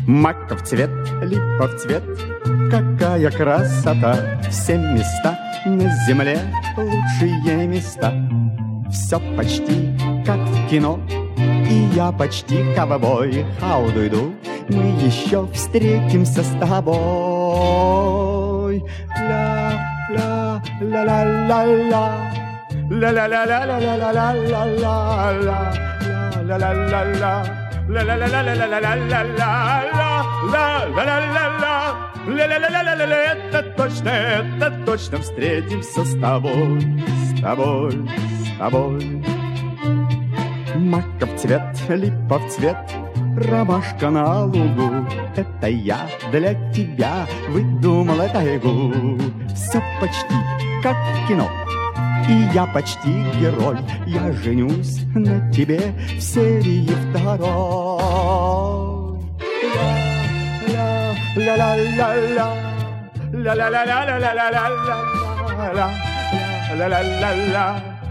Маков цвет, липов цвет, какая красота! Все места на земле лучшие места. Все почти как в кино, и я почти ковбой. Хау-ду-ду, мы еще встретимся с тобой. Ла-ла-ла-ла-ла-ла, ла-ла-ла-ла-ла-ла-ла-ла-ла, ла-ла-ла-ла-ла, ла-ла-ла-ла-ла-ла-ла-ла-ла-ла-ла-ла-ла-ла-ла-ла-ла-ла. Это точно встретимся с тобой, с тобой, с тобой. Маков цвет, липов цвет, ромашка на лугу. Это я для тебя выдумала тайгу. Все почти как в кино, и я почти герой. Я женюсь на тебе в серии второй. Ла-ла-ла-ла-ла, ла-ла-ла-ла-ла-ла-ла-ла-ла, ла-ла-ла-ла-ла,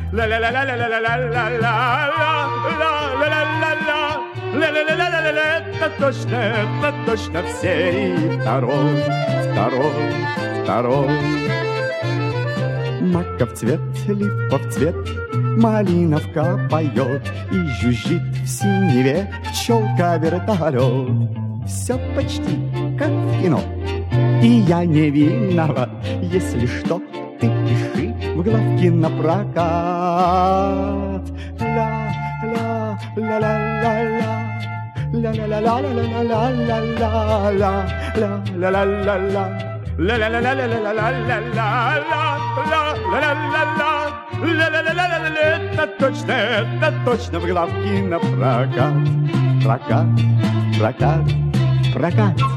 ла-ла-ла-ла-ла-ла-ла-ла-ла-ла-ла-ла-ла-ла-ла-ла-ла. Это точно в серии второй, второй, второй. Маков цвет, липов цвет, малиновка поет и жужжит в синеве пчелка-вертолет. Все почти как в кино, и я не виноват. Если что, ты пиши в главки на прокат. Ла-ла-ла-ла-ла-ла, ла-ла-ла-ла-ла-ла-ла-ла-ла, ла-ла-ла-ла-ла, ла-ла-ла-ла-ла-ла-ла-ла-ла-ла-ла-ла-ла-ла-ла-ла-ла. Это точно в главки на прокат. Прокат, прокат, прокат.